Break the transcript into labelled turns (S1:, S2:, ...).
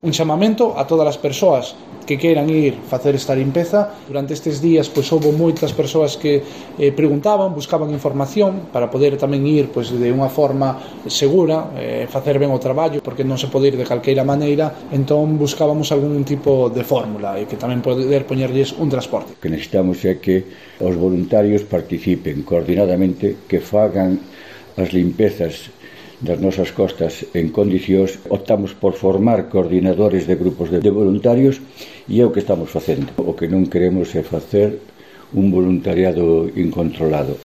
S1: Un chamamento a todas as persoas que queiran ir facer esta limpeza. Durante estes días houve moitas persoas que preguntaban, buscaban información para poder tamén ir de unha forma segura, facer ben o traballo, porque non se pode ir de calqueira maneira. Entón buscábamos algún tipo de fórmula e que tamén poder poñerlles un transporte.
S2: O que necesitamos é que os voluntarios participen coordinadamente, que fagan as limpezas das nosas costas en condicións. Optamos por formar coordinadores de grupos de voluntarios e é o que estamos facendo. O que non queremos é facer un voluntariado incontrolado.